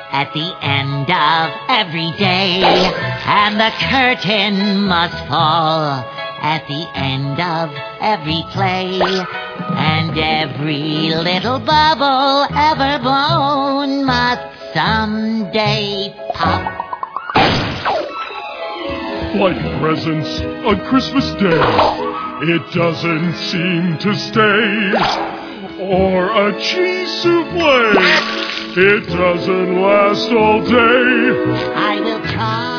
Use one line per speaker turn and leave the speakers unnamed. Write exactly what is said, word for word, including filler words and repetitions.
at the end of every day, and the curtain must fall at the end of every play, and every little bubble ever blown must someday pop.
Like presents on Christmas Day, it doesn't seem to stay. Or a cheese souffle, it doesn't last all day.
I will try